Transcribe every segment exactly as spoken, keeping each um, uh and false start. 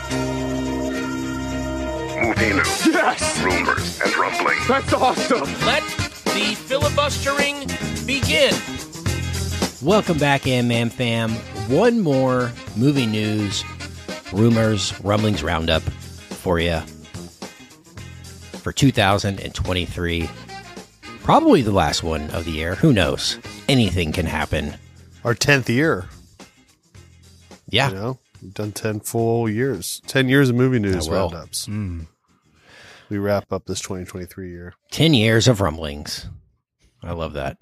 Movie news, Yes! rumors, and rumblings. That's awesome! Let the filibustering begin. Welcome back, Am-Man fam. One more movie news, rumors, rumblings roundup for you for two thousand twenty-three. Probably the last one of the year. Who knows? Anything can happen. Our tenth year. Yeah. You know, we've done ten full years. ten years of movie news I will. roundups. Mm. We wrap up this twenty twenty-three year. ten years of rumblings. I love that.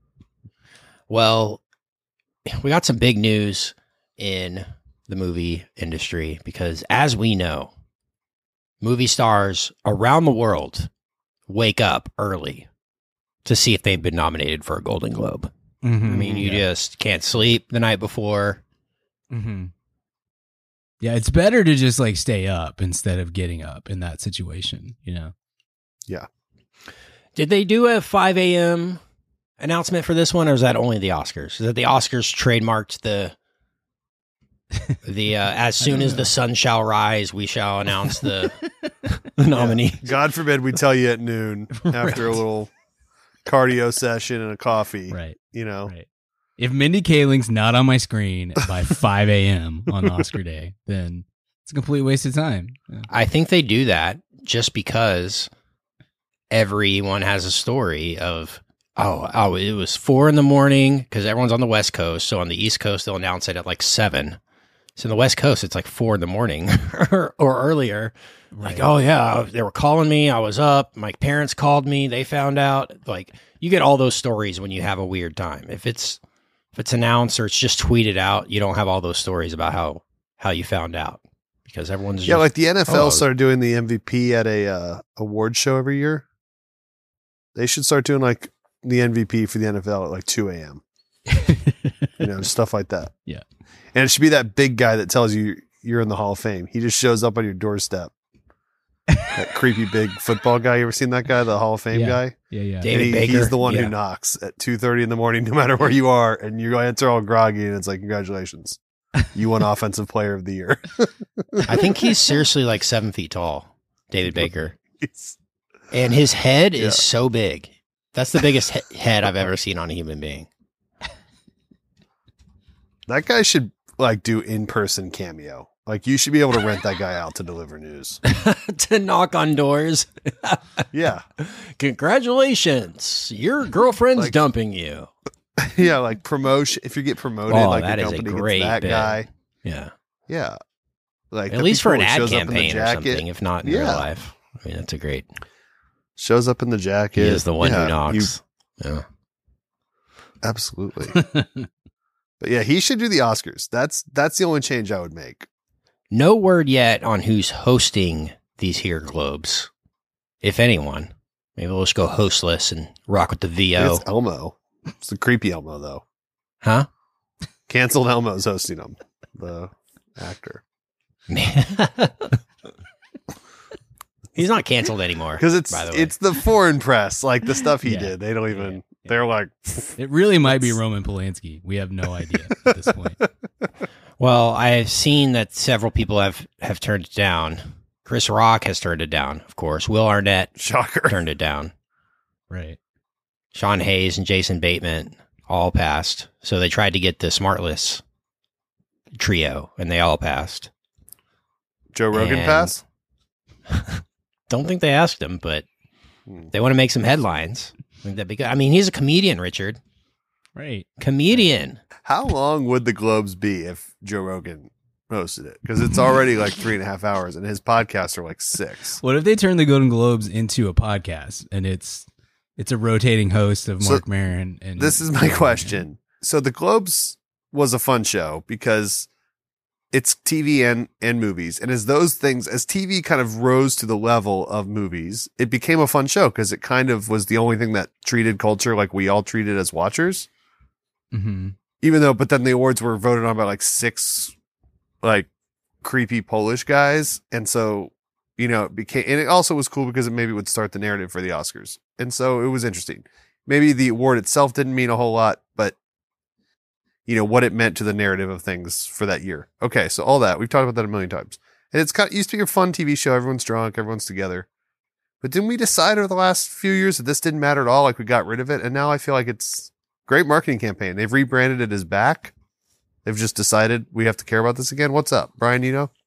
Well, we got some big news in the movie industry because, as we know, movie stars around the world wake up early to see if they've been nominated for a Golden Globe. Mm-hmm. I mean, you yeah. just can't sleep the night before. Mm-hmm. Yeah, it's better to just like stay up instead of getting up in that situation, you know? Yeah. Did they do a five a.m. announcement for this one, or is that only the Oscars? Is that the Oscars trademarked the the uh, as soon as know. the sun shall rise, we shall announce the, the nominee? Yeah. God forbid we tell you at noon after Right. a little cardio session and a coffee. Right. You know? Right. If Mindy Kaling's not on my screen by five a.m. on Oscar day, then it's a complete waste of time. Yeah. I think they do that just because everyone has a story of, oh, oh, it was four in the morning because everyone's on the West Coast. So on the East Coast, they'll announce it at like seven. So in the West Coast, it's like four in the morning or, or earlier. Like, oh, yeah, they were calling me. I was up. My parents called me. They found out. Like, you get all those stories when you have a weird time. If it's if it's announced or it's just tweeted out, you don't have all those stories about how, how you found out because everyone's just, Yeah, like the N F L oh, started doing the M V P at a uh, award show every year. They should start doing like the M V P for the N F L at like two a.m. You know, stuff like that. Yeah. And it should be that big guy that tells you you're in the Hall of Fame. He just shows up on your doorstep. That creepy big football guy. You ever seen that guy, the Hall of Fame Yeah. guy? Yeah, yeah. David And he- Baker. He's the one Yeah. who knocks at two thirty in the morning, no matter where you are. And you answer all groggy and it's like, congratulations. You won Offensive Player of the Year. I think he's seriously like seven feet tall, David Baker. He's- And his head is Yeah. so big. That's the biggest he- head I've ever seen on a human being. that guy should like do in-person cameo. Like you should be able to rent that guy out to deliver news. To knock on doors. Yeah. Congratulations. Your girlfriend's Like- dumping you. Yeah, like promotion. If you get promoted, Oh, like that the is a company great gets that bit. guy. Yeah. Yeah. Like At that'd least be for cool. an He ad shows up in the campaign or jacket. something, if not in real Yeah. life. I mean, that's a great. Shows up in the jacket. He is the one Yeah, who knocks. you- yeah. absolutely. But yeah, he should do the Oscars. That's that's the only change I would make. No word yet on who's hosting these here Globes, if anyone. Maybe we'll just go hostless and rock with the V O. It's Elmo. It's the creepy Elmo though. Huh? Canceled Elmo's hosting him. The actor. Man. He's not canceled anymore. Because it's by the way. it's the foreign press, like the stuff he Yeah. did. They don't even. Yeah. They're like, It really might be Roman Polanski. We have no idea at this point. Well, I've seen that several people have, have turned it down. Chris Rock has turned it down, of course. Will Arnett shocker. turned it down. Right. Sean Hayes and Jason Bateman all passed. So they tried to get the Smartless trio, and they all passed. Joe Rogan And- pass. Don't think they asked him, but Hmm. they want to make some headlines. I think that'd be good. I mean, he's a comedian, Richard. Right. Comedian. How long would the Globes be if Joe Rogan hosted it? Because it's already like three and a half hours, and his podcasts are like six. What if they turn the Golden Globes into a podcast and it's it's a rotating host of So, Mark Maron and This is my question. So the Globes was a fun show because it's T V and, and movies. And as those things, as T V kind of rose to the level of movies, it became a fun show because it kind of was the only thing that treated culture like we all treat it as watchers. Mm-hmm. Even though, but then the awards were voted on by like six, like creepy Polish guys. And so, you know, it became, and it also was cool because it maybe would start the narrative for the Oscars. And so it was interesting. Maybe the award itself didn't mean a whole lot, but you know, what it meant to the narrative of things for that year. Okay. So all that, we've talked about that a million times. And it's kind of, used to be a fun T V show. Everyone's drunk, everyone's together. But didn't we decide over the last few years that this didn't matter at all? Like we got rid of it. And now I feel like it's a great marketing campaign. They've rebranded it as Back. They've just decided we have to care about this again. What's up, Brian? You know?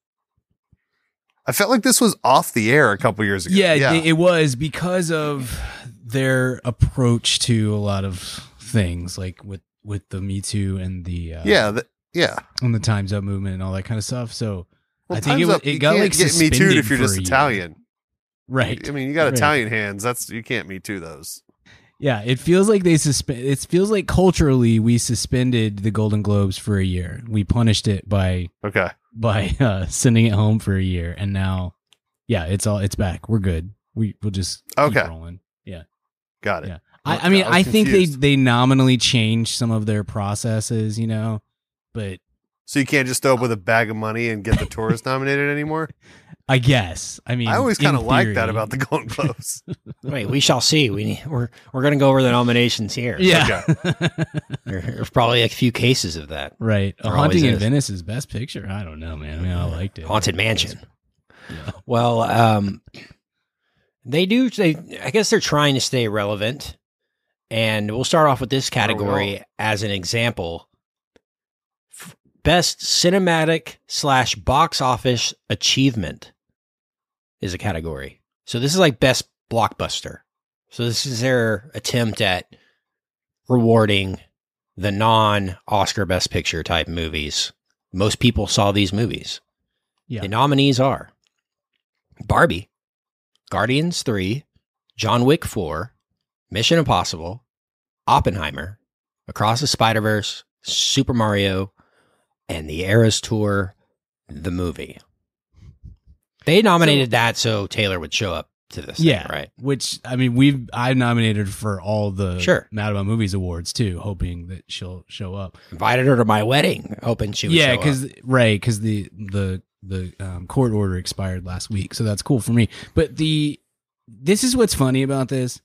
I felt like this was off the air a couple years ago. Yeah, yeah. It, it was because of their approach to a lot of things, like with, with the Me Too and the uh, yeah, the, yeah, and the Time's Up movement and all that kind of stuff. So well, I think it, up, it you got can't like get Me Too if you're for just a year. Italian, right? I mean, you got right. Italian hands. That's you can't Me Too those. Yeah, it feels like they suspend. It feels like culturally we suspended the Golden Globes for a year. We punished it by Okay. by uh, sending it home for a year, and now, yeah, it's all it's back. We're good. We we'll just keep Okay. rolling. Yeah, Got it. yeah. I, I mean, I was I think they confused. they nominally changed some of their processes, you know, but So you can't just throw up with a bag of money and get the tourist nominated anymore? I guess. I mean, I always in kind of like that theory. about the Golden Globes. Wait, we shall see. We need, we're we're gonna go over the nominations here. Yeah, There- there's probably a few cases of that. right. A There Haunting always in is. Venice is Best Picture. I don't know, man. I mean, I liked it. Haunted Mansion. Yeah. Well, um, they do. They, I guess they're trying to stay relevant, and we'll start off with this category as an example. F- Best cinematic slash box office achievement is a category. So this is like best blockbuster. So this is their attempt at rewarding the non-Oscar Best Picture type movies. Most people saw these movies. Yeah. The nominees are Barbie, Guardians three, John Wick four, Mission Impossible, Oppenheimer, Across the Spider-Verse, Super Mario, and the Eras Tour, the movie. They nominated that so Taylor would show up to this. Yeah, thing, right. Which I mean, we've I nominated for all the Sure. Mad About Movies awards too, hoping that she'll show up. Invited her to my wedding, hoping she would Yeah, show up. because right, because the the the um, court order expired last week, so that's cool for me. But the this is what's funny about this.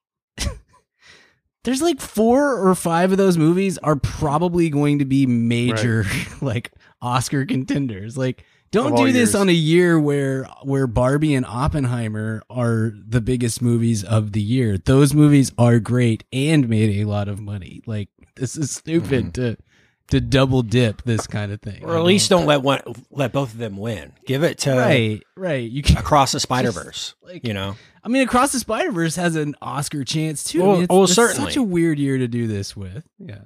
There's like four or five of those movies are probably going to be major like Oscar contenders. Like, don't Of all do this years. on a year where where Barbie and Oppenheimer are the biggest movies of the year. Those movies are great and made a lot of money. Like, this is stupid to to double dip this kind of thing. or you at least know? don't let one let both of them win. Give it to right, right. You can. Across the Spider-Verse. like- you know, I mean, Across the Spider Verse has an Oscar chance too. I Well- mean, it's, well, it's certainly. such a weird year to do this with. Yeah.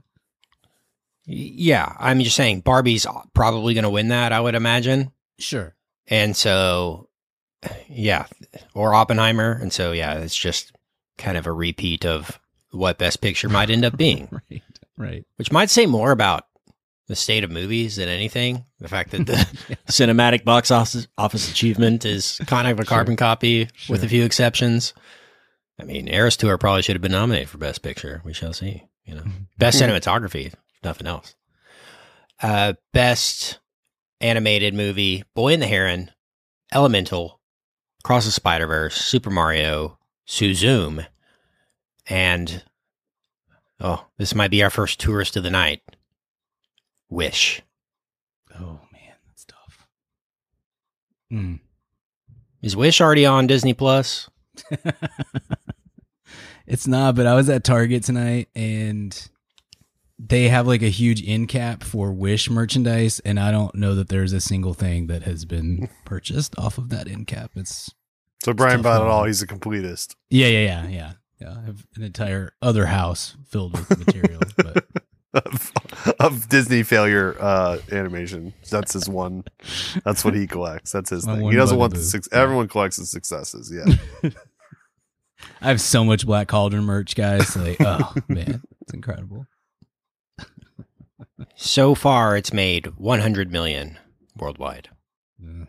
Y- yeah. I'm just saying Barbie's probably going to win that. I would imagine. Sure. And so, yeah, or Oppenheimer. And so, yeah, it's just kind of a repeat of what Best Picture might end up being, Right. Right. which might say more about the state of movies than anything. The fact that the cinematic box office, office achievement is kind of a carbon copy with Sure. a few exceptions. I mean, Eras Tour probably should have been nominated for Best Picture. We shall see. You know, Best cinematography, if nothing else. Uh, best animated movie: Boy and the Heron, Elemental, Across the Spider-Verse, Super Mario, Suzume, and oh, this might be our first tourist of the night. Wish. Oh man, that's tough. Mm. Is Wish already on Disney Plus? It's not, but I was at Target tonight and they have like a huge end cap for Wish merchandise, and I don't know that there's a single thing that has been purchased off of that end cap. It's So Brian tough bought it one. all. He's a completist. yeah, yeah, yeah, yeah. Yeah, I have an entire other house filled with material, but of, of Disney failure uh, animation. That's his one. That's what he collects. That's his My thing. one He doesn't want the bugaboo. six. Yeah. Everyone collects the successes. Yeah. I have so much Black Cauldron merch, guys. Like, oh man, it's incredible. So far, it's made one hundred million worldwide. Mm.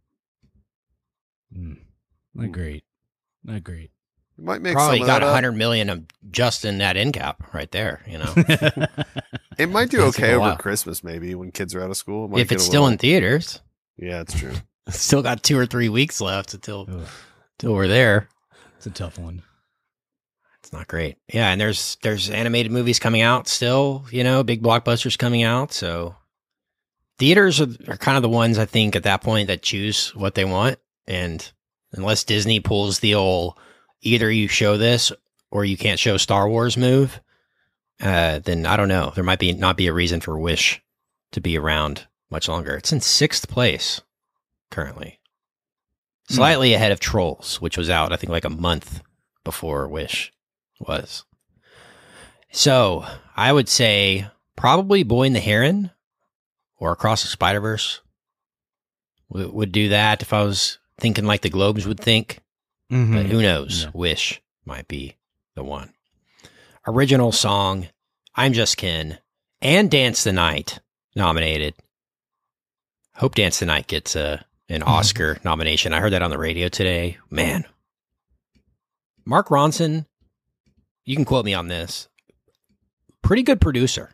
Mm. Not great. Not great. You might make Probably some of got that one up. hundred million of just in that end cap right there. You know, It might do That's okay a over lot. Christmas, maybe when kids are out of school. It might if get it's a still little- in theaters, yeah, it's true. still got two or three weeks left until Ugh, until we're there. it's a tough one. It's not great. Yeah, and there's there's animated movies coming out still. You know, big blockbusters coming out. So theaters are, are kind of the ones I think at that point that choose what they want. And unless Disney pulls the old, either you show this or you can't show Star Wars move, uh, then I don't know. There might be not be a reason for Wish to be around much longer. It's in sixth place currently. Slightly mm. ahead of Trolls, which was out, I think, like a month before Wish was. So I would say probably Boy and the Heron or Across the Spider-Verse w- would do that if I was thinking like the Globes would think. Mm-hmm. But who knows? Yeah. Wish might be the one. Original song, I'm Just Ken, and Dance the Night nominated. Hope Dance the Night gets a, an mm-hmm. Oscar nomination. I heard that on the radio today. Man. Mark Ronson, you can quote me on this. Pretty good producer.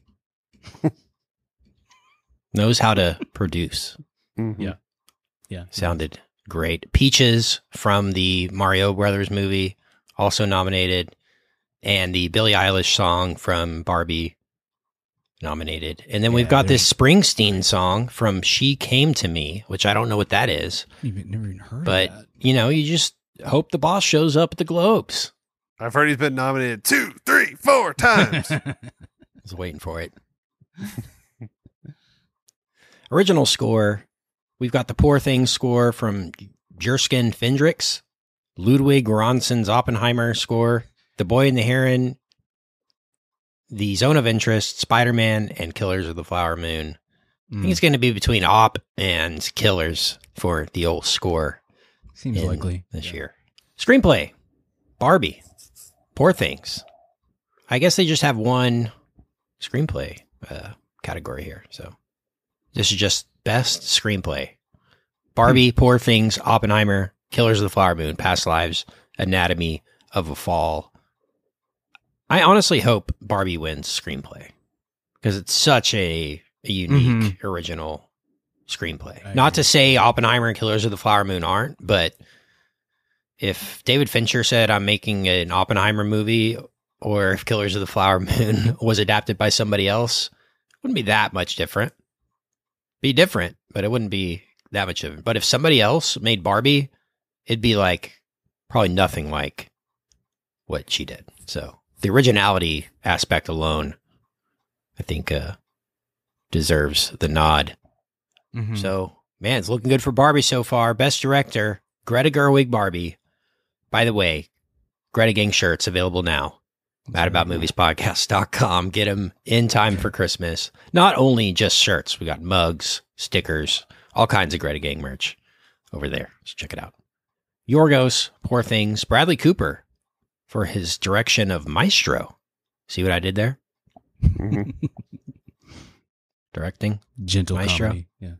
Knows how to produce. Mm-hmm. Yeah. Yeah. Sounded great. Peaches from the Mario Brothers movie, also nominated. And the Billie Eilish song from Barbie, nominated. And then yeah, we've got this Springsteen song from She Came to Me, which I don't know what that is. I've never even heard but, of that. you know, you just hope the boss shows up at the Globes. I've heard he's been nominated two, three, four times. I was waiting for it. Original score, we've got the Poor Things score from Jerskin Fendrix, Ludwig Göransson's Oppenheimer score, The Boy and the Heron, The Zone of Interest, Spider-Man, and Killers of the Flower Moon. Mm. I think it's going to be between Op and Killers for the old score. Seems likely. This yeah. year. Screenplay, Barbie, Poor Things. I guess they just have one screenplay uh, category here. So this is just best screenplay. Barbie, hmm. Poor Things, Oppenheimer, Killers of the Flower Moon, Past Lives, Anatomy of a Fall. I honestly hope Barbie wins screenplay because it's such a, a unique, mm-hmm. original screenplay. I Not agree. to say Oppenheimer and Killers of the Flower Moon aren't, but if David Fincher said I'm making an Oppenheimer movie, or if Killers of the Flower Moon was adapted by somebody else, it wouldn't be that much different. Be different, but it wouldn't be that much different. But if somebody else made Barbie, it'd be like probably nothing like what she did. So the originality aspect alone, I think, uh, deserves the nod. Mm-hmm. So, man, it's looking good for Barbie so far. Best director, Greta Gerwig, Barbie. By the way, Greta Gang shirts available now. mad about movies podcast dot com. Get them in time for Christmas. Not only just shirts, we got mugs, stickers, all kinds of Greta Gang merch over there. So check it out. Yorgos, Poor Things, Bradley Cooper for his direction of Maestro. See what I did there? Mm-hmm. Directing. Gentle Maestro. Comedy. Yeah.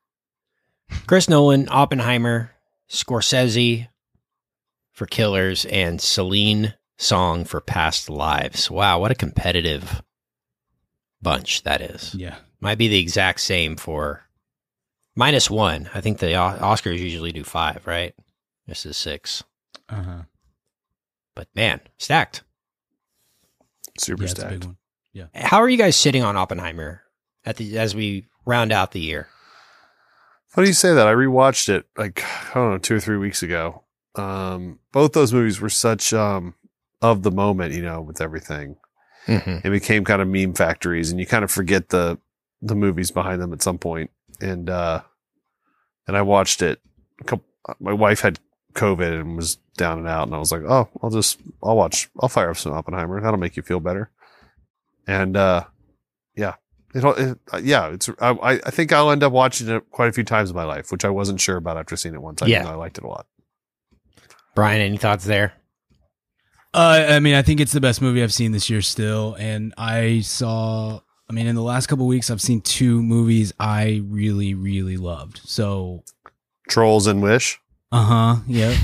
Chris Nolan, Oppenheimer, Scorsese for Killers, and Celine Song for Past Lives. Wow, what a competitive bunch that is. Yeah. Might be the exact same for minus one. I think the Oscars usually do five, right? This is six. Uh-huh. But man, stacked. Super yeah, stacked. It's a big one. Yeah. How are you guys sitting on Oppenheimer at the as we round out the year? How do you say that? I rewatched it like, I don't know, two or three weeks ago. Um, both those movies were such um, of the moment, you know, with everything. Mm-hmm. It became kind of meme factories, and you kind of forget the the movies behind them at some point. And uh, and I watched it. A couple, my wife had COVID and was down and out, and I was like, oh, I'll just I'll watch. I'll fire up some Oppenheimer. That'll make you feel better. And uh, yeah. It, it, uh, yeah, it's. I, I think I'll end up watching it quite a few times in my life, which I wasn't sure about after seeing it one time. Yeah, I liked it a lot. Brian, any thoughts there? Uh, I mean, I think it's the best movie I've seen this year still, and I saw. I mean, in the last couple of weeks, I've seen two movies I really, really loved. So, Trolls and Wish. Uh huh. Yeah.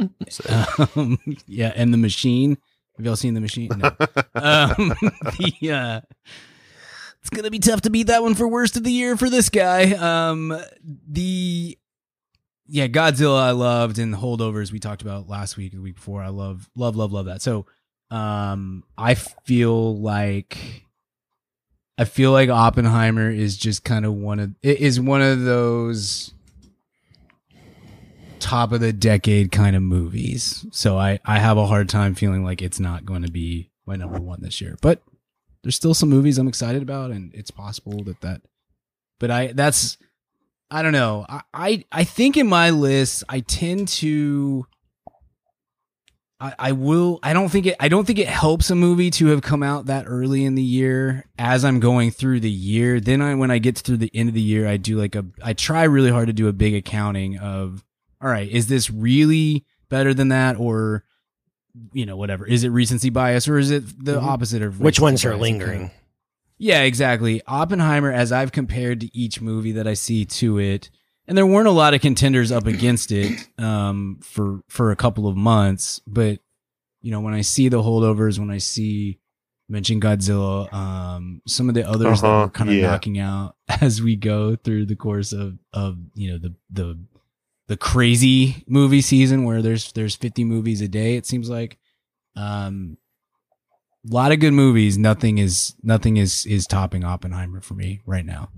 um, yeah, and The Machine. Have y'all seen The Machine? No. um, the. Uh, It's going to be tough to beat that one for worst of the year for this guy. Um, the, yeah, Godzilla I loved, and Holdovers we talked about last week, the week before. I love, love, love, love that. So um, I feel like I feel like Oppenheimer is just kind of one of it is one of those top of the decade kind of movies. So I, I have a hard time feeling like it's not going to be my number one this year. But there's still some movies I'm excited about, and it's possible that that. But I that's I don't know. I I, I think in my list I tend to. I, I will. I don't think it. I don't think it helps a movie to have come out that early in the year. As I'm going through the year, then I, when I get to the end of the year, I do like a. I try really hard to do a big accounting of. All right, is this really better than that, or, you know, whatever? Is it recency bias, or is it the mm-hmm. opposite of which ones are bias? lingering? Yeah, exactly. Oppenheimer, as I've compared to each movie that I see to it. And there weren't a lot of contenders up against it um, for for a couple of months, but you know, when I see the holdovers, when I see mention Godzilla, um, some of the others uh-huh, that we're kind of yeah. knocking out as we go through the course of of you know the the the crazy movie season where there's there's fifty movies a day. It seems like um, a lot of good movies. Nothing is nothing is is topping Oppenheimer for me right now.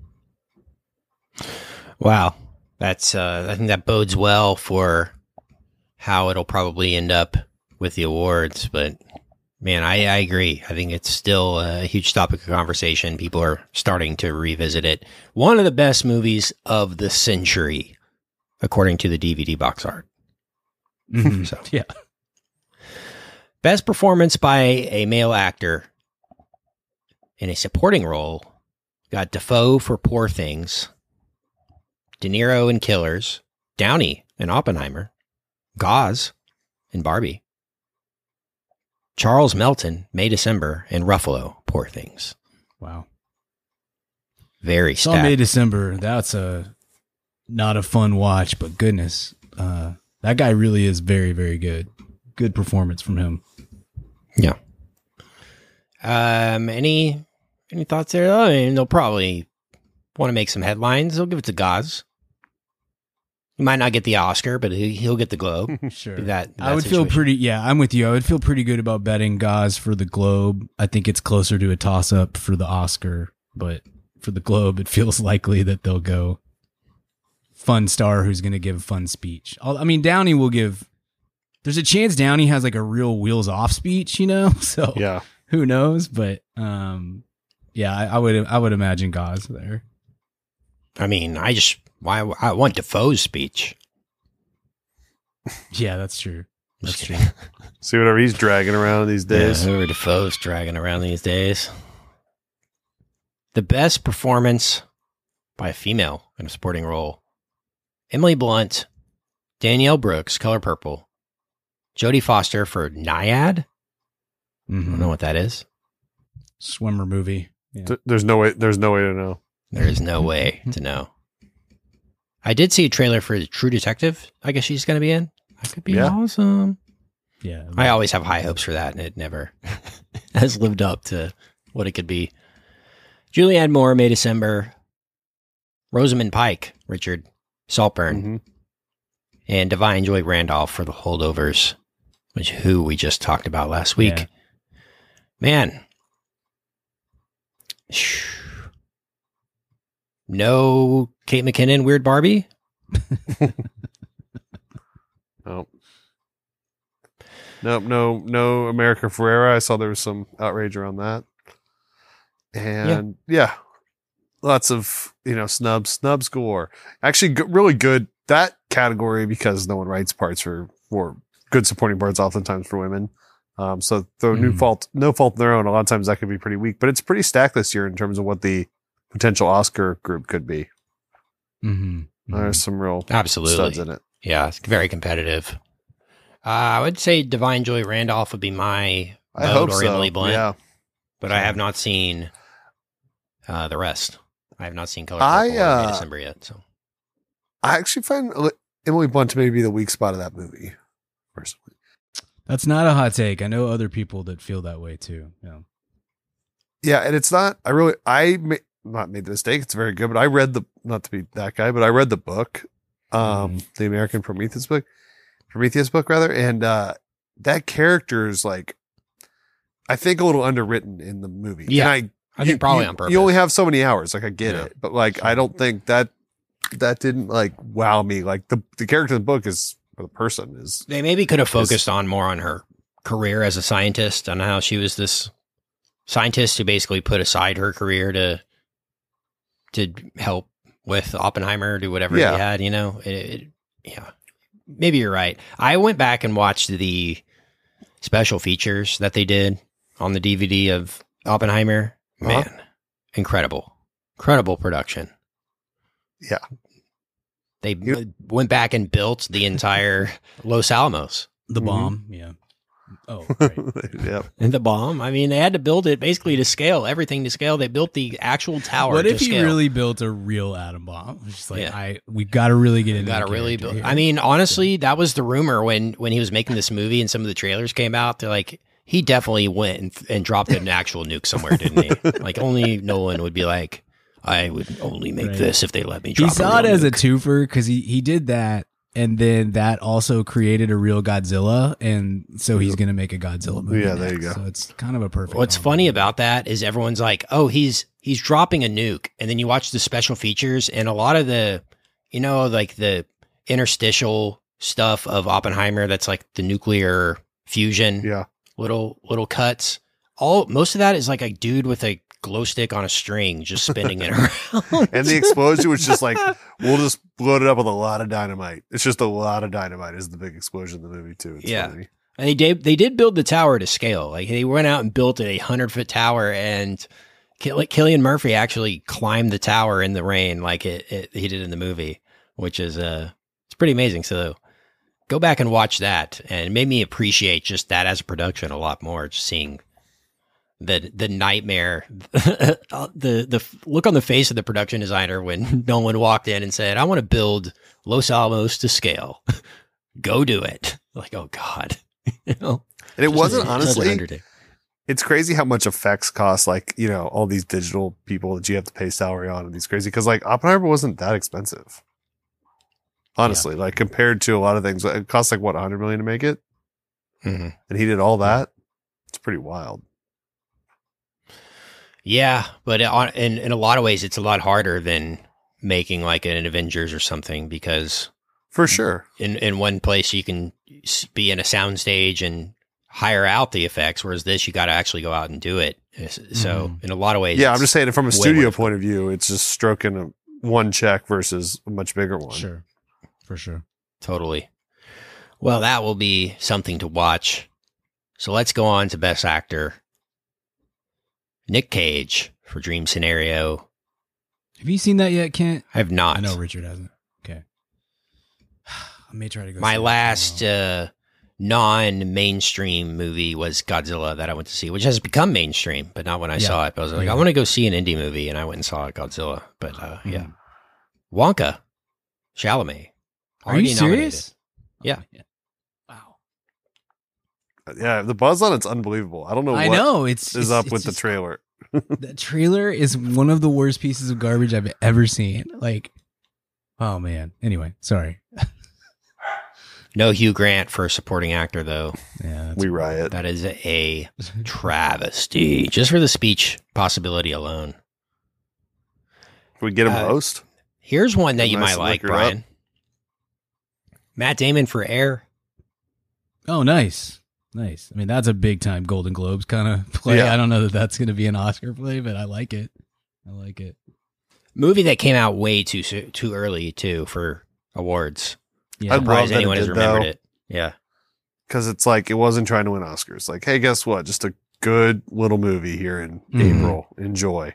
Wow. That's, uh, I think that bodes well for how it'll probably end up with the awards. But man, I, I agree. I think it's still a huge topic of conversation. People are starting to revisit it. One of the best movies of the century, according to the D V D box art. Mm-hmm. So, yeah. Best performance by a male actor in a supporting role. Got Dafoe for Poor Things. De Niro in Killers, Downey in Oppenheimer, Gauze in Barbie, Charles Melton, May December, and Ruffalo, Poor Things. Wow. Very Saw stacked. May December. That's a not a fun watch, but goodness, uh, that guy really is very, very good. Good performance from him. Yeah. Um. Any any thoughts there? I mean, they'll probably want to make some headlines. They'll give it to Gauze. He might not get the Oscar, but he, he'll get the Globe. Sure. That, that I would situation. feel pretty, yeah, I'm with you. I would feel pretty good about betting Gauze for the Globe. I think it's closer to a toss up for the Oscar, but for the Globe, it feels likely that they'll go fun star who's going to give a fun speech. I'll, I mean, Downey will give, there's a chance Downey has like a real wheels off speech, you know? So Yeah. who knows? But um, yeah, I, I would, I would imagine Gauze there. I mean, I just, why, I want Defoe's speech. Yeah, that's true. That's true. See whatever he's dragging around these days. Yeah, whoever Defoe's dragging around these days. The best performance by a female in a supporting role. Emily Blunt, Danielle Brooks, Color Purple, Jodie Foster for Nyad. Mm-hmm. I don't know what that is. Swimmer movie. Yeah. Th- There's no way. There's no way to know. There is no way to know. I did see a trailer for True Detective. I guess she's going to be in. That could be Yeah. awesome. Yeah. I always have high hopes for that, and it never has lived up to what it could be. Julianne Moore, May December. Rosamund Pike, Richard Saltburn. Mm-hmm. And Divine Joy Randolph for The Holdovers, which who we just talked about last week. Yeah. Man. No Kate McKinnon, Weird Barbie? Nope. Nope. No. No. America Ferrera. I saw there was some outrage around that, and yeah, lots of you know snubs, snubs galore. Actually, g- really good that category because no one writes parts for for good supporting parts. Oftentimes for women. Um, so though Mm. new fault, no fault of their own. A lot of times that could be pretty weak, but it's pretty stacked this year in terms of what the potential Oscar group could be. Mm-hmm. There's some real Absolutely. studs in it. Yeah, it's very competitive. Uh, I would say Divine Joy Randolph would be my I vote, hope or so. Emily Blunt, Yeah. but I have not seen uh, the rest. I have not seen Color I, Purple or uh, May December yet. So I actually find Emily Blunt to maybe be the weak spot of that movie, personally. That's not a hot take. I know other people that feel that way too. Yeah. Yeah, and it's not. I really, I ma- not made the mistake. It's very good, but I read the not to be that guy, but I read the book, um, Mm-hmm. the American Prometheus book, Prometheus book rather, and uh, that character is like, I think a little underwritten in the movie. Yeah, and I think probably you, on purpose. You only have so many hours. Like I get Yeah. it, but like I don't think that that didn't like wow me. Like the the character in the book is or the person is. They maybe could have focused on more on her career as a scientist, on how she was this scientist who basically put aside her career to to help with Oppenheimer, do whatever Yeah. he had. You know, it, it, yeah. Maybe you're right. I went back and watched the special features that they did on the D V D of Oppenheimer. Man, Uh-huh. incredible, incredible production. Yeah. They You- went back and built the entire Los Alamos. The Mhm. bomb. Yeah. Oh, right. Yep. And the bomb. I mean, they had to build it basically to scale, everything to scale. They built the actual tower. What to if he scale. really built a real atom bomb? It's just like Yeah. I, we got to really get into. Got to the really character build? here. I mean, honestly, that was the rumor when when he was making this movie and some of the trailers came out. They're like, he definitely went and, and dropped an actual nuke somewhere, didn't he? Like only Nolan would be like, I would only make Right. this if they let me. he Drop saw a it real as a nuke. twofer because he he did that, and then that also created a real Godzilla, and so he's gonna make a Godzilla movie. Yeah, there you next. go. So it's kind of a perfect. What's combo. funny about that is everyone's like, oh, he's he's dropping a nuke, and then you watch the special features, and a lot of the, you know, like the interstitial stuff of Oppenheimer, that's like the nuclear fusion, Yeah. little little cuts. All most of that is like a dude with a glow stick on a string just spinning it around. And the explosion was just like, we'll just blow it up with a lot of dynamite. It's just a lot of dynamite is the big explosion in the movie too. It's Yeah. funny. And they did they did build the tower to scale. Like they went out and built a hundred foot tower, and Kill- Cillian Murphy actually climbed the tower in the rain, like it, it he did in the movie, which is uh it's pretty amazing. So go back and watch that, and it made me appreciate just that as a production a lot more. Just seeing the the nightmare, the the look on the face of the production designer when Nolan walked in and said, "I want to build Los Alamos to scale. Go do it." Like, oh God. You know, And it wasn't Such an honestly, undertaking. it's crazy how much effects cost, like, you know, all these digital people that you have to pay salary on and these crazy, because like Oppenheimer wasn't that expensive. Honestly, like compared to a lot of things, it cost like what, a hundred million to make it? Mhm. And he did all that. It's pretty wild. Yeah, but on, in in a lot of ways, it's a lot harder than making like an Avengers or something, because For sure. in in one place you can s- be in a soundstage and hire out the effects, whereas this you got to actually go out and do it. S- So in a lot of ways, Yeah, I'm it's just saying it from a way studio more point of view, it's just stroking a one check versus a much bigger one. Sure, for sure. totally. Well, that will be something to watch. So let's go on to Best Actor. Nick Cage for Dream Scenario. Have you seen that yet, Kent? I have not. I know Richard hasn't. Okay. I may try to go. My see it last tomorrow. uh, non-mainstream movie was Godzilla that I went to see, which has become mainstream, but not when I Yeah. saw it. But I was like, Yeah. I want to go see an indie movie, and I went and saw Godzilla. But uh, yeah, Mhm. Wonka, Chalamet. Are you already nominated. serious? Yeah. Oh, wow. Yeah, the buzz on it's unbelievable. I don't know I what know it's is it's- up it's with the just- trailer. That trailer is one of the worst pieces of garbage I've ever seen. Like, oh man. Anyway, sorry. No Hugh Grant for supporting actor, though. Yeah, that's- We riot. That is a travesty, just for the speech possibility alone. Can we get him uh, roast? Here's one that Get you nice might and like, liquored up. Brian. Matt Damon for Air. Oh, nice, nice. I mean, that's a big time Golden Globes kind of play. Yeah. I don't know that that's going to be an Oscar play, but I like it. I like it. Movie that came out way too soo- too early too for awards. Yeah, I love Surprised that it anyone has did, remembered though. it. Yeah, Because it's like it wasn't trying to win Oscars. Like, hey, guess what? Just a good little movie here in Mhm. April. Enjoy.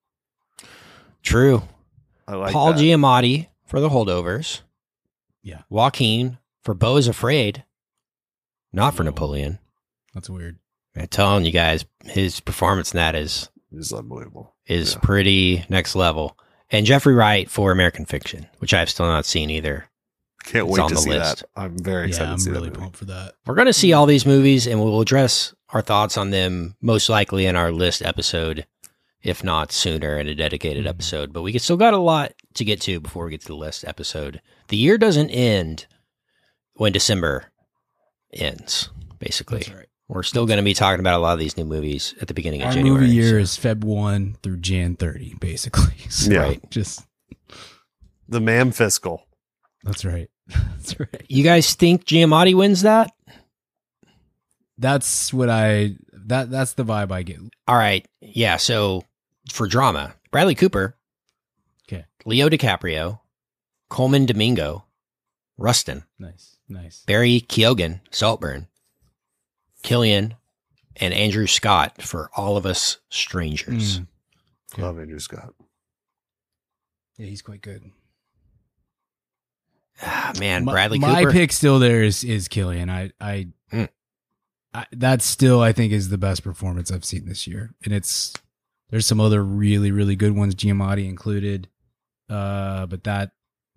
true. I like Paul that. Giamatti for The Holdovers. Yeah. Joaquin for Beau is Afraid. Not for Whoa. Napoleon. that's weird. I'm telling you guys, his performance in that is It's unbelievable. is Yeah. pretty next level. And Jeffrey Wright for American Fiction, which I've still not seen either. Can't It's wait on to the see list. that. I'm very excited Yeah, I'm to see really that movie. pumped for that. We're going to see all these movies, and we'll address our thoughts on them most likely in our list episode, if not sooner in a dedicated Mhm. episode. But we still got a lot to get to before we get to the list episode. The year doesn't end when December ends, basically. That's right. We're still going to be talking about a lot of these new movies at the beginning of Our January. movie year so- is February first through January thirtieth, basically. So, Yeah. Right. Just The Mam Fiscal. that's right. That's right. You guys think Giamatti wins that? That's what I that that's the vibe I get. All right. Yeah. So for drama, Bradley Cooper, Okay. Leo DiCaprio, Coleman Domingo, Rustin, Nice. Nice. Barry Keoghan, Saltburn, Killian, and Andrew Scott for All of Us Strangers. Mm. Love Andrew Scott. Yeah, he's quite good. Ah, man, my, Bradley my Cooper. pick still there is is Killian. I I, Mm. I that still I think is the best performance I've seen this year, and it's there's some other really really good ones, Giamatti included, uh, but that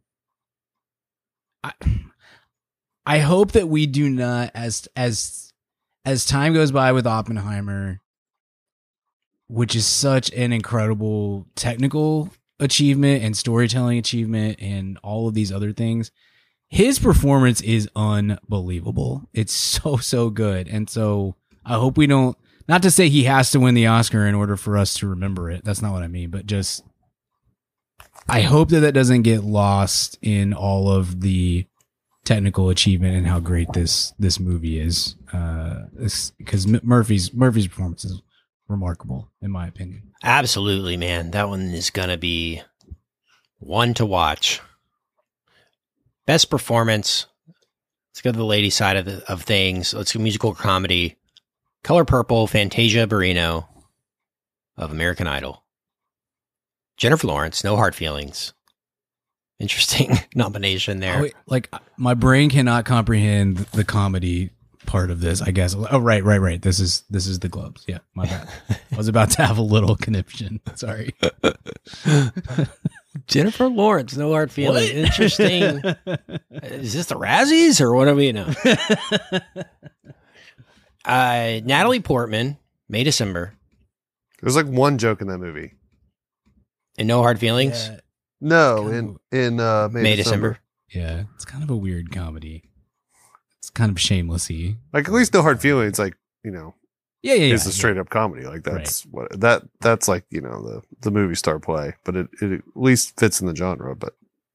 I I hope that we do not as as as time goes by with Oppenheimer, which is such an incredible technical achievement and storytelling achievement and all of these other things. His performance is unbelievable. It's so, so good. And so I hope we don't, not to say he has to win the Oscar in order for us to remember it. That's not what I mean, but just, I hope that that doesn't get lost in all of the technical achievement and how great this, this movie is. Uh, because Murphy's, Murphy's performance is remarkable in my opinion. Absolutely, man. That one is going to be one to watch. Best performance. Let's go to the lady side of, the, of things. Let's go musical comedy. Color Purple, Fantasia Barrino of American Idol. Jennifer Lawrence, No Hard Feelings. Interesting nomination there. Oh, wait, like my brain cannot comprehend the comedy part of this, I guess. Oh, right, right, right. This is this is the Globes. Yeah, my bad. I was about to have a little conniption. Sorry. Jennifer Lawrence, No Hard Feelings. What? Interesting. Is this the Razzies or what do we know? uh, Natalie Portman, May December, There's like one joke in that movie. and No Hard Feelings. Yeah, No, Kind in of- in uh, May, May December. December. yeah, it's kind of a weird comedy. It's kind of shamelessy. Like at least No Hard Feelings. Like you know, Yeah, yeah, yeah. is a straight up comedy. Like that's what that that's like you know the the movie star play, but it, it at least fits in the genre. But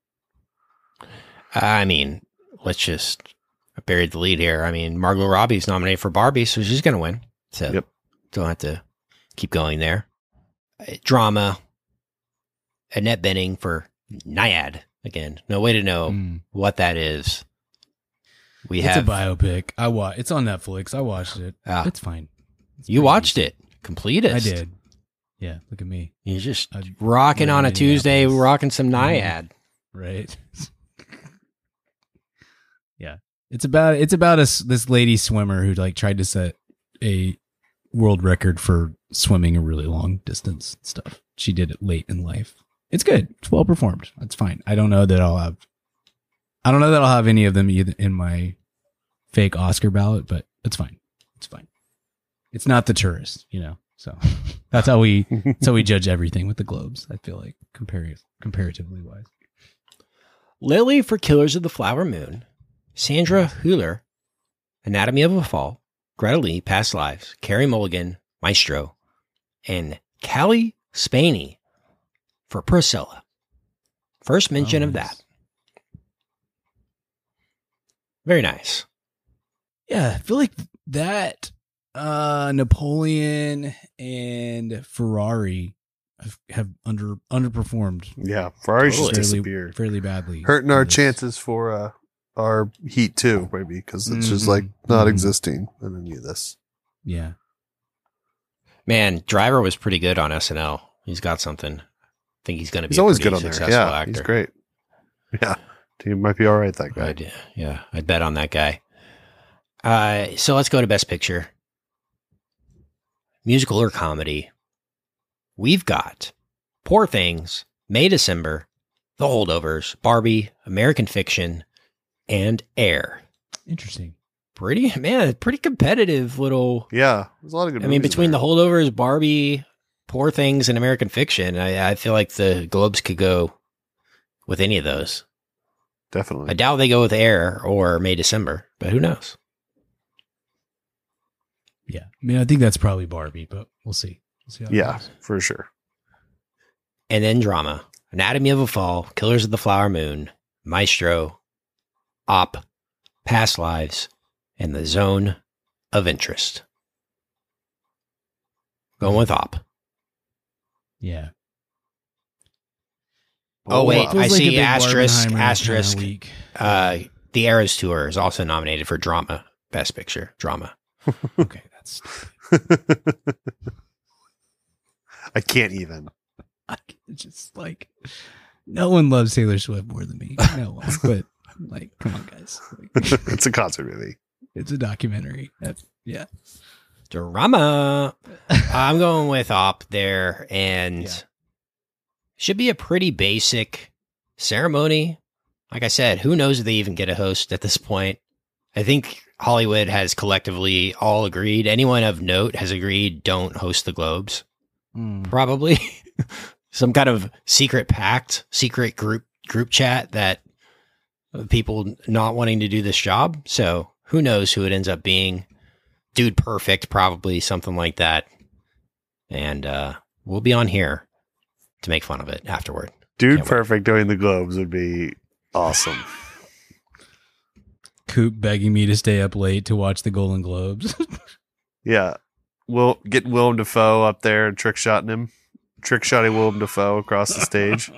I mean, let's just I buried the lead here. I mean, Margot Robbie's nominated for Barbie, so she's going to win. So Yep. don't have to keep going there. Uh, Drama. Annette Bening for Naiad. Again, no way to know Mm. what that is. We It's have a biopic. I wa- It's on Netflix. I watched it. Ah. It's fine. It's you pretty watched decent. it. Completest. I did. Yeah, look at me. You're just I rocking live on in a Tuesday, Minneapolis. rocking some Mhm. Naiad. Right. Yeah, it's about it's about a s this lady swimmer who like tried to set a world record for swimming a really long distance and stuff. She did it late in life. It's good. It's well performed. It's fine. I don't know that I'll have. I don't know that I'll have any of them either in my fake Oscar ballot, but it's fine. It's fine. It's not The Tourist, you know. So that's how we that's how we judge everything with the Globes. I feel like compar- comparatively wise. Lily for Killers of the Flower Moon. Sandra Hüller, Anatomy of a Fall. Greta Lee, Past Lives. Carey Mulligan, Maestro. And Callie Spaney for Priscilla. First mention Oh, of nice. that. Very nice. Yeah, I feel like that uh Napoleon and Ferrari have, have under underperformed yeah, Ferrari's Totally. just fairly, disappeared, fairly badly. hurting our This- chances for uh, our heat too, maybe because it's just Mhm. like not Mhm. existing in any of this. Yeah. Man, Driver was pretty good on S N L. He's got something. I think he's going to be He's a always pretty good on there. successful Yeah, actor. he's great. Yeah, he might be all right. That guy. I'd, yeah, I'd bet on that guy. Uh, so let's go to Best Picture. Musical or comedy? We've got Poor Things, May December, The Holdovers, Barbie, American Fiction, and Air. Interesting. Pretty, man, pretty competitive little. Yeah, there's a lot of good. I mean, movies between there. The Holdovers, Barbie, Poor Things, and American Fiction, I, I feel like the Globes could go with any of those. definitely. I doubt they go with Air or May December, but who knows? Yeah. I mean, I think that's probably Barbie, but we'll see. We'll see how it Yeah, goes. for sure. And then drama. Anatomy of a Fall, Killers of the Flower Moon, Maestro, Op, Past Lives, and The Zone of Interest. Going with Op. Yeah. Oh, wait. Feels I like a see big asterisk, Barbenheimer kinda asterisk. week. Uh, the Eras Tour is also nominated for drama, Best Picture, drama. Okay, that's I can't even. I just like no one loves Taylor Swift more than me. No one, but like, come on, guys. Like, It's a concert movie. it's a documentary. That's, yeah. Drama. I'm going with Op there, and Yeah. should be a pretty basic ceremony. Like I said, who knows if they even get a host at this point? I think Hollywood has collectively all agreed. Anyone of note has agreed don't host the Globes. Mm. Probably some kind of secret pact, secret group group chat that people not wanting to do this job. So who knows who it ends up being? Dude Perfect, probably something like that. And uh, we'll be on here to make fun of it afterward. Dude Can't wait. Perfect doing the Globes would be awesome. Coop begging me to stay up late to watch the Golden Globes. Yeah. Will getting Willem Dafoe up there and trick shotting him. Trick shotting Willem Dafoe across the stage.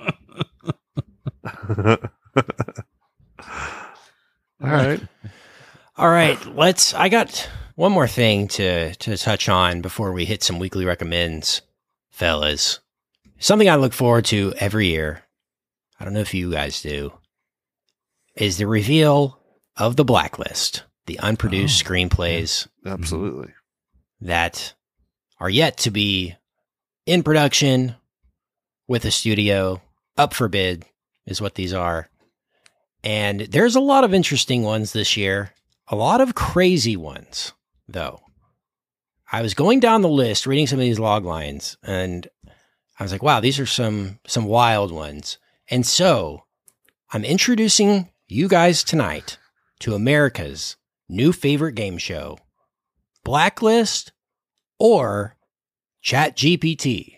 All right. All right, let's. I got one more thing to to touch on before we hit some weekly recommends, fellas. Something I look forward to every year. I don't know if you guys do. Is the reveal of the Blacklist, the unproduced Oh, screenplays Absolutely. that are yet to be in production with a studio, up for bid, is what these are. And there's a lot of interesting ones this year. A lot of crazy ones, though. I was going down the list, reading some of these log lines, and I was like, wow, these are some some wild ones. And so I'm introducing you guys tonight to America's new favorite game show, Blacklist or ChatGPT.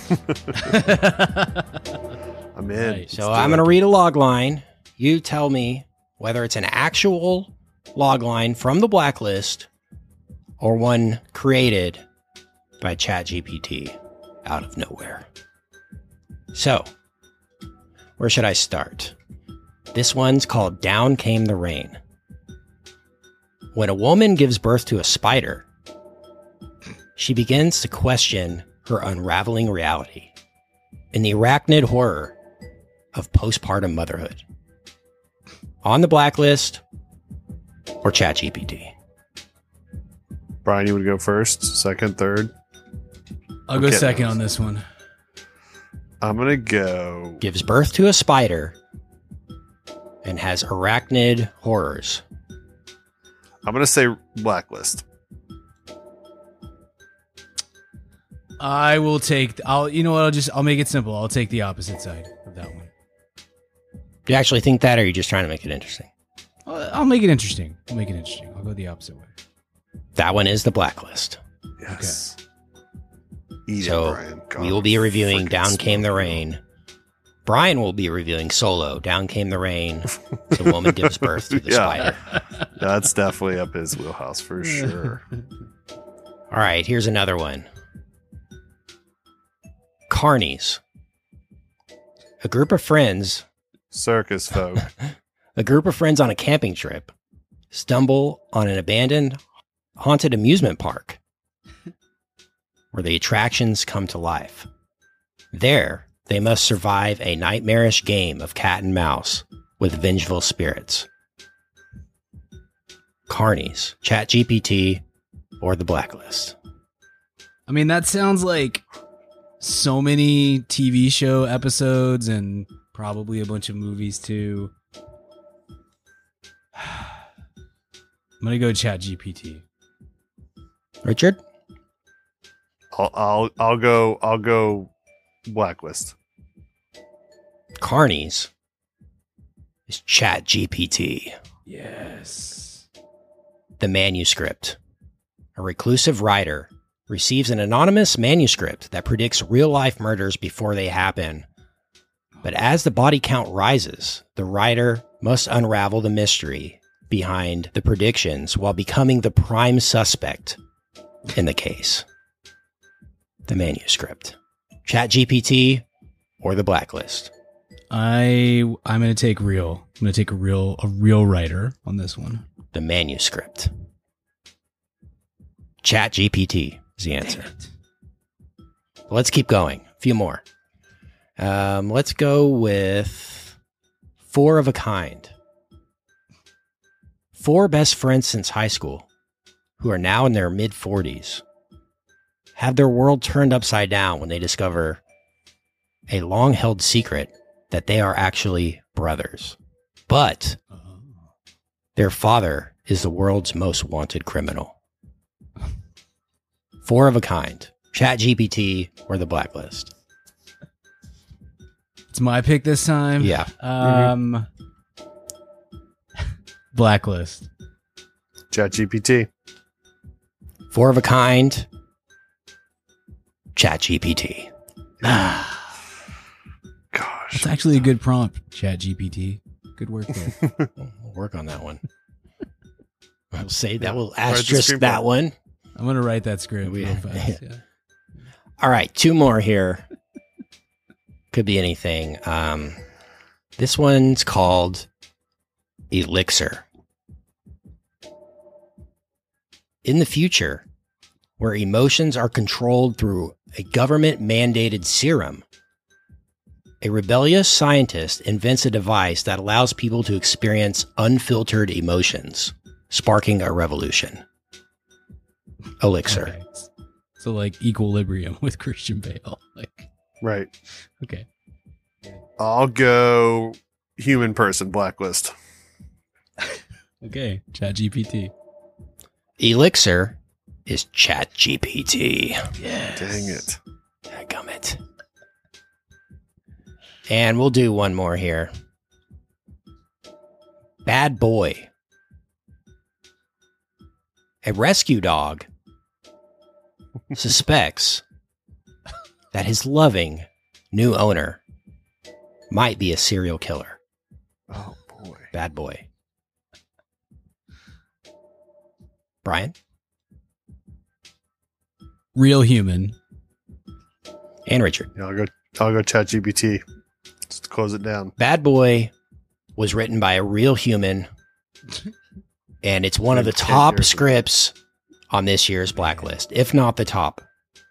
I'm in. Right. So Let's do I'm going to it. read a log line. You tell me whether it's an actual log line from the Blacklist or one created by ChatGPT out of nowhere. So, where should I start? This one's called Down Came the Rain. When a woman gives birth to a spider, she begins to question her unraveling reality in the arachnid horror of postpartum motherhood. On the Blacklist or ChatGPT? Brian, you would go first, second, third. I'll go Okay. second on this one. I'm gonna go. Gives birth to a spider and has arachnid horrors. I'm gonna say Blacklist. I will take. I'll. You know what? I'll just. I'll make it simple. I'll take the opposite side of that one. Do you actually think that, or are you just trying to make it interesting? I'll, I'll make it interesting. I'll make it interesting. I'll go the opposite way. That one is the Blacklist. Yes. Eat So it, Brian. God, we will be reviewing freaking Down Came the smoke. Rain. Brian will be reviewing Solo, Down Came the Rain. The woman gives birth to the Yeah. spider. That's definitely up his wheelhouse for sure. All right, here's another one. Carnies. A group of friends, Circus folk. a group of friends on a camping trip stumble on an abandoned haunted amusement park where the attractions come to life. There, they must survive a nightmarish game of cat and mouse with vengeful spirits. Carnies, ChatGPT, or the Blacklist. I mean, that sounds like so many T V show episodes and probably a bunch of movies too. I'm gonna go Chat G P T. Richard? I'll, I'll I'll go I'll go Blacklist. Carnies is ChatGPT. Yes. The manuscript a reclusive writer, receives an anonymous manuscript that predicts real-life murders before they happen. But as the body count rises, the writer must unravel the mystery behind the predictions while becoming the prime suspect in the case. The manuscript. ChatGPT or the blacklist? I I'm gonna take real. I'm gonna take a real a real writer on this one. The manuscript. ChatGPT is the answer. Let's keep going. A few more. Um, let's go with Four of a Kind. Four best friends since high school, who are now in their mid-forties, have their world turned upside down when they discover a long-held secret that they are actually brothers. But their father is the world's most wanted criminal. Four of a Kind. ChatGPT or the blacklist? It's my pick this time. Yeah. Um, blacklist. ChatGPT. Four of a Kind. ChatGPT. Gosh. It's actually a good prompt, ChatGPT. Good work there. We'll work on that one. I'll say that. Yeah. We'll Write the asterisk screenplay. that one. I'm gonna write that script We- real fast. Yeah. All right, two more here. Could be anything. Um, this one's called Elixir. In the future, where emotions are controlled through a government-mandated serum, a rebellious scientist invents a device that allows people to experience unfiltered emotions, sparking a revolution. Elixir. Okay. So like Equilibrium with Christian Bale. Like, Right. okay. I'll go human person blacklist. Okay. ChatGPT. Elixir is ChatGPT. Yes. Dang it. Dadgummit. And we'll do one more here. Bad Boy. A rescue dog suspects that his loving new owner might be a serial killer. Oh boy. Bad Boy. Brian? Real human. And Richard. Yeah, I'll go. I'll go ChatGPT. Just close it down. Bad Boy was written by a real human, and it's one of the Ten top years ago. scripts on this year's blacklist, if not the top.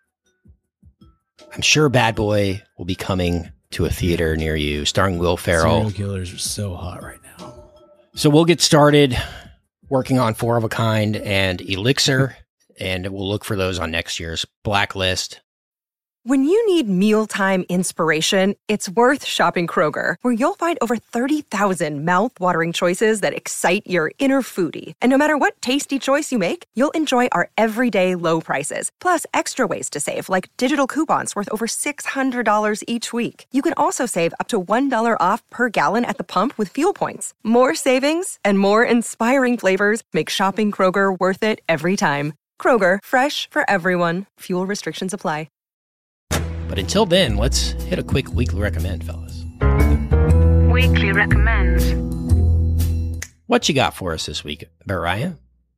I'm sure Bad Boy will be coming to a theater near you, starring Will Ferrell. Serial killers are so hot right now. So we'll get started working on Four of a Kind and Elixir, and we'll look for those on next year's blacklist. When you need mealtime inspiration, it's worth shopping Kroger, where you'll find over thirty thousand mouth-watering choices that excite your inner foodie. And no matter what tasty choice you make, you'll enjoy our everyday low prices, plus extra ways to save, like digital coupons worth over six hundred dollars each week. You can also save up to one dollar off per gallon at the pump with fuel points. More savings and more inspiring flavors make shopping Kroger worth it every time. Kroger, fresh for everyone. Fuel restrictions apply. But until then, let's hit a quick weekly recommend, fellas. Weekly recommends. What you got for us this week, Bariah?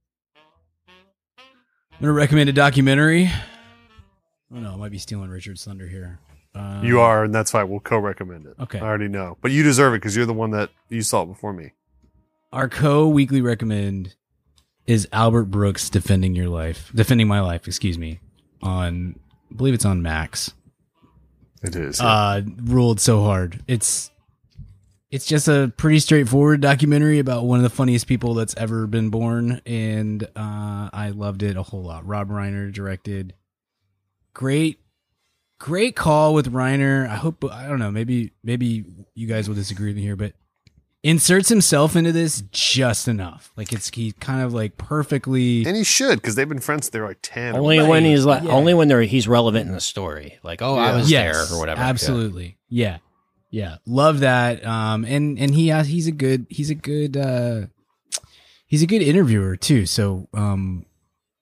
I'm going to recommend a documentary. Oh, no, I might be stealing Richard's thunder here. Um, You are, and that's fine. We'll co-recommend it. Okay. I already know, but you deserve it because you're the one that you saw it before me. Our co-weekly recommend is Albert Brooks Defending Your Life. Defending My Life, excuse me. On, I believe it's on Max. It is. Uh, ruled so hard. It's it's just a pretty straightforward documentary about one of the funniest people that's ever been born, and uh, I loved it a whole lot. Rob Reiner directed. Great, great call with Reiner. I hope I don't know. Maybe maybe you guys will disagree with me here, but inserts himself into this just enough. Like it's he kind of like perfectly. and he should because they've been friends. They're like ten. Only Right. when he's like, Yeah. only when they're he's relevant in the story. Like, oh, I Yeah. was Yes, there or whatever. Absolutely. Yeah. Yeah. Love that. Um and and he has he's a good he's a good uh he's a good interviewer too. So um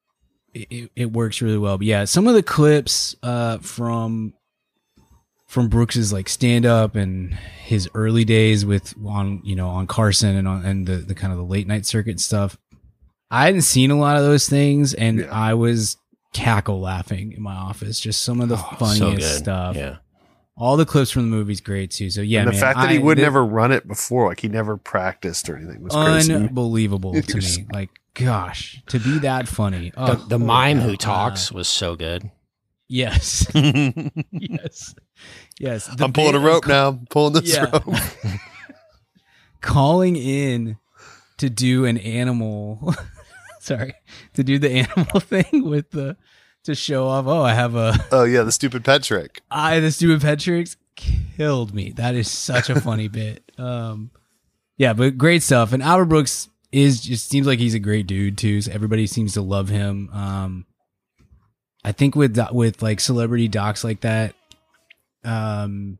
it, it works really well. But yeah, some of the clips uh, from from Brooks's like stand up and his early days with on you know on Carson and on and the, the kind of the late night circuit stuff. I hadn't seen a lot of those things, and Yeah. I was cackle laughing in my office. Just some of the Oh, so funniest good. stuff. Yeah. All the clips from the movie's great too. So yeah, and the man, fact that he I- would the- never run it before, like he never practiced or anything, was crazy. unbelievable to You're me. Like, gosh, to be that funny. The, Oh, the holy mime cow. who talks Uh, was so good. yes, yes, yes. The I'm pulling a bit of rope ca- now. I'm pulling this Yeah. rope. Calling in to do an animal. Sorry, to do the animal thing with the to show off. Oh, I have a Oh yeah, the stupid pet trick. I the stupid pet tricks killed me. That is such a funny bit. Um, yeah, but great stuff. And Albert Brooks is just seems like he's a great dude too. So everybody seems to love him. Um, I think with with like celebrity docs like that, um,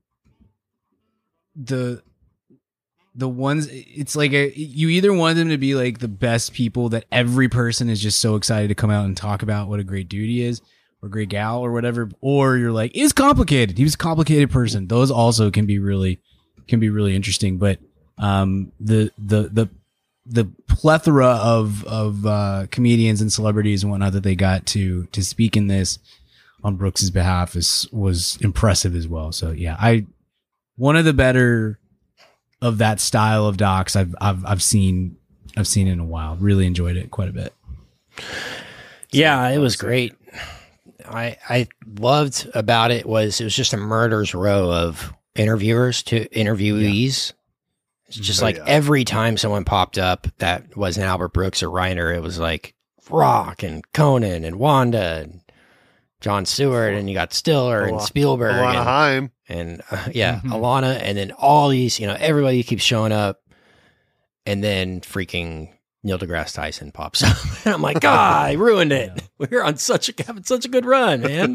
the the ones it's like a you either want them to be like the best people that every person is just so excited to come out and talk about what a great dude he is or great gal or whatever, or you're like, it's complicated. He was a complicated person. Those also can be really can be really interesting. But um the the the the plethora of of uh comedians and celebrities and whatnot that they got to to speak in this on Brooks's behalf is was impressive as well. So yeah, I one of the better of that style of docs I've I've I've seen I've seen in a while. Really enjoyed it quite a bit. Yeah, it was great. I I loved about it was it was just a murder's row of interviewers to interviewees. It's just Oh, like yeah. every time someone popped up that wasn't Albert Brooks or Reiner, it was like Rock and Conan and Wanda and Jon Stewart, and you got Stiller and Alana- Spielberg Alana and, Haim. and uh, yeah, Mhm. Alana, and then all these, you know, everybody keeps showing up, and then freaking Neil deGrasse Tyson pops up, and I'm like, God, I ruined it. Yeah. We're on such a having such a good run, man.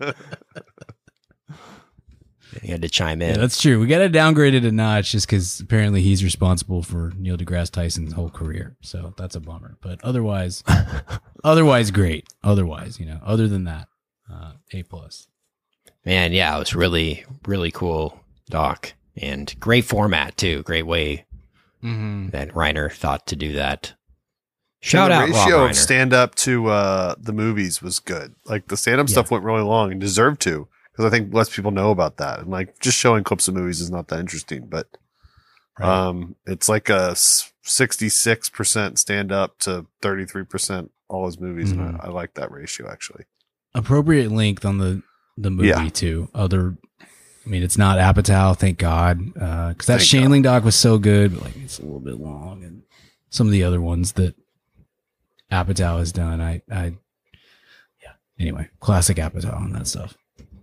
And he had to chime in. Yeah, that's true. We got to downgrade it a notch just because apparently he's responsible for Neil deGrasse Tyson's whole career. So that's a bummer. But otherwise, otherwise great. Otherwise, you know, other than that, uh, A plus. Man, yeah, it was really, really cool doc, and great format too. Great way Mm-hmm. that Reiner thought to do that. Shout And out the Rob ratio of Reiner. stand up to uh, the movies was good. Like the stand up Yeah. stuff went really long and deserved to, because I think less people know about that. And like just showing clips of movies is not that interesting, but Right. um, it's like a sixty-six percent stand up to thirty-three percent all his movies. And Mhm. I, I like that ratio actually. Appropriate length on the the movie Yeah. too. Other, I mean, it's not Apatow, thank God, because that Thank Shandling doc was so good, but like it's a little bit long, and some of the other ones that Apatow has done, I, I, yeah. Anyway, classic Apatow on that stuff.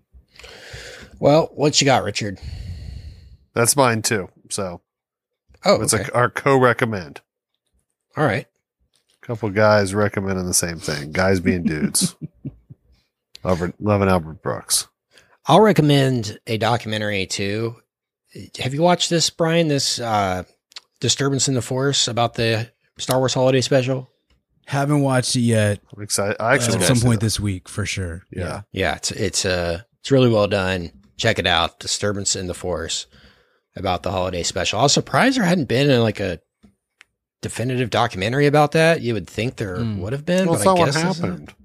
Well, what you got, Richard? That's mine too. So Oh, it's okay. like our co-recommend. All right. Couple guys recommending the same thing. Guys being dudes. Albert, loving Albert Brooks. I'll recommend a documentary too. Have you watched this, Brian? This uh, Disturbance in the Force about the Star Wars Holiday Special? Haven't watched it yet. I'm excited. I Uh, actually at wanna some see point that. this week for sure. Yeah. Yeah, it's it's uh it's really well done. Check it out. Disturbance in the Force about the holiday special. I was surprised there hadn't been a, like a definitive documentary about that. You would think there Mm. would have been, Well, but it's I not what guess it's not. happened.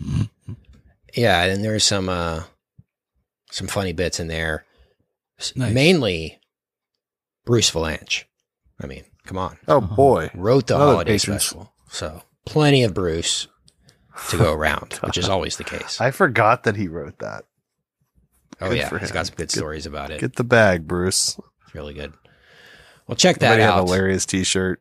Yeah, and there's some uh some funny bits in there. S- Nice. Mainly Bruce Valanche. I mean, come on. Oh Uh-huh. boy. Wrote the Another holiday patrons. special. So plenty of Bruce to go around, which is always the case. I forgot that he wrote that. Oh good yeah, for he's him. got some good Get- stories about it. Get the bag, Bruce. It's really good. Well, check that Somebody have a out. hilarious t-shirt.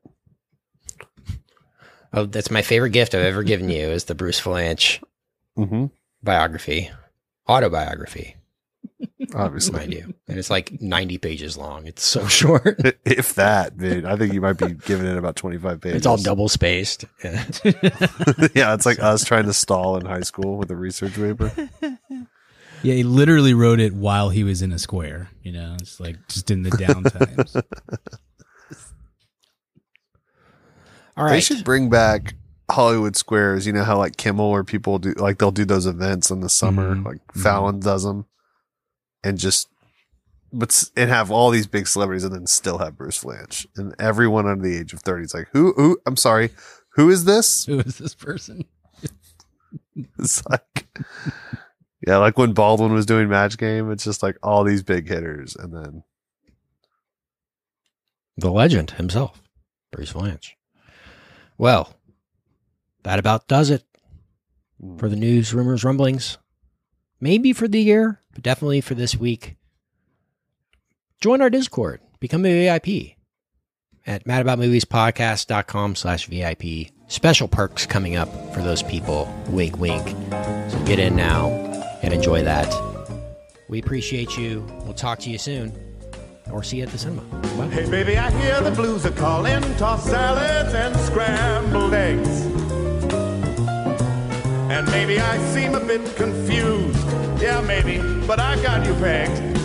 Oh, that's my favorite gift I've ever given you is the Bruce Valanche Mm-hmm. biography, autobiography, Obviously. mind you. And it's like ninety pages long. It's so short. If that, dude. I think you might be giving it about twenty-five pages. It's all double spaced. Yeah. Yeah, it's like us trying to stall in high school with a research paper. Yeah, he literally wrote it while he was in a square. You know, it's like just in the downtimes. All They right. should bring back Hollywood Squares. You know how like Kimmel or people do like they'll do those events in the summer, Mhm. like Fallon does them, and just but s- and have all these big celebrities and then still have Bruce Vilanch, and everyone under the age of thirty is like, who? Who? I'm sorry, who is this? Who is this person? It's like, yeah, like when Baldwin was doing Match Game, it's just like all these big hitters, and then The legend himself, Bruce Vilanch. Well, that about does it for the news, rumors, rumblings. Maybe for the year, but definitely for this week. Join our Discord. Become a V I P at madaboutmoviespodcast.com slash VIP. Special perks coming up for those people. Wink, wink. So get in now and enjoy that. We appreciate you. We'll talk to you soon. Or see you at the cinema. Bye. Hey baby, I hear the blues are calling, tossed salads and scrambled eggs. And maybe I seem a bit confused. Yeah, maybe, but I got you pegged.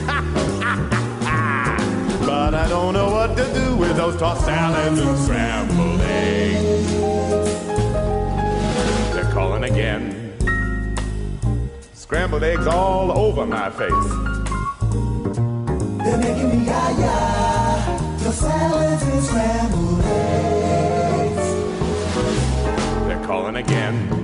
But I don't know what to do with those tossed salads and scrambled eggs. They're calling again. Scrambled eggs all over my face. They're making me yah-yah. The salads and scrambled eggs. They're calling again.